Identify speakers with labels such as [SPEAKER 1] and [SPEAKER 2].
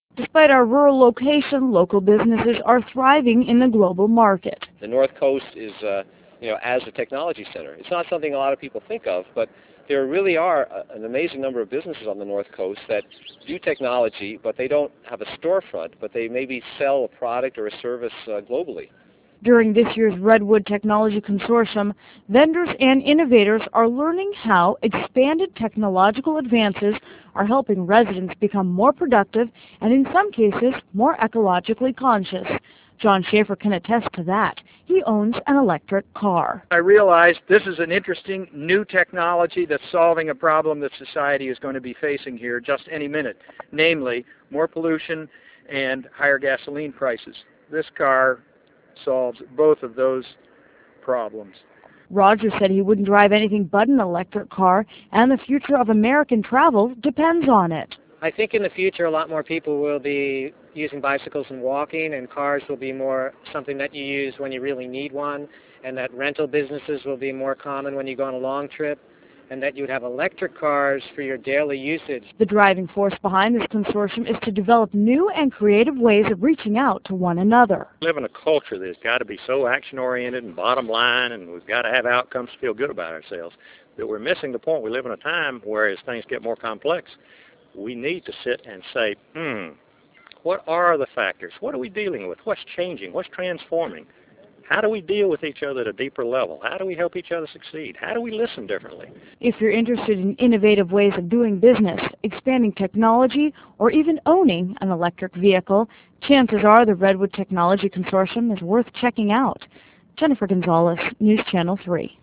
[SPEAKER 1] Despite our rural location, local businesses are thriving in the global market.
[SPEAKER 2] The North Coast is, as a technology center. It's not something a lot of people think of, but there really are an amazing number of businesses on the North Coast that do technology, but they don't have a storefront, but they maybe sell a product or a service globally.
[SPEAKER 1] During this year's Redwood Technology Consortium, vendors and innovators are learning how expanded technological advances are helping residents become more productive and, in some cases, more ecologically conscious. John Schaefer can attest to that. He owns an electric car.
[SPEAKER 3] I realized this is an interesting new technology that's solving a problem that society is going to be facing here just any minute, namely more pollution and higher gasoline prices. This car solves both of those problems.
[SPEAKER 1] Roger said he wouldn't drive anything but an electric car, and the future of American travel depends on it.
[SPEAKER 4] I think in the future a lot more people will be using bicycles and walking, and cars will be more something that you use when you really need one, and that rental businesses will be more common when you go on a long trip, and that you would have electric cars for your daily usage.
[SPEAKER 1] The driving force behind this consortium is to develop new and creative ways of reaching out to one another.
[SPEAKER 5] We live in a culture that's got to be so action-oriented and bottom line, and we've got to have outcomes to feel good about ourselves, that we're missing the point. We live in a time where as things get more complex, we need to sit and say, what are the factors? What are we dealing with? What's changing? What's transforming? How do we deal with each other at a deeper level? How do we help each other succeed? How do we listen differently?
[SPEAKER 1] If you're interested in innovative ways of doing business, expanding technology, or even owning an electric vehicle, chances are the Redwood Technology Consortium is worth checking out. Jennifer Gonzalez, News Channel 3.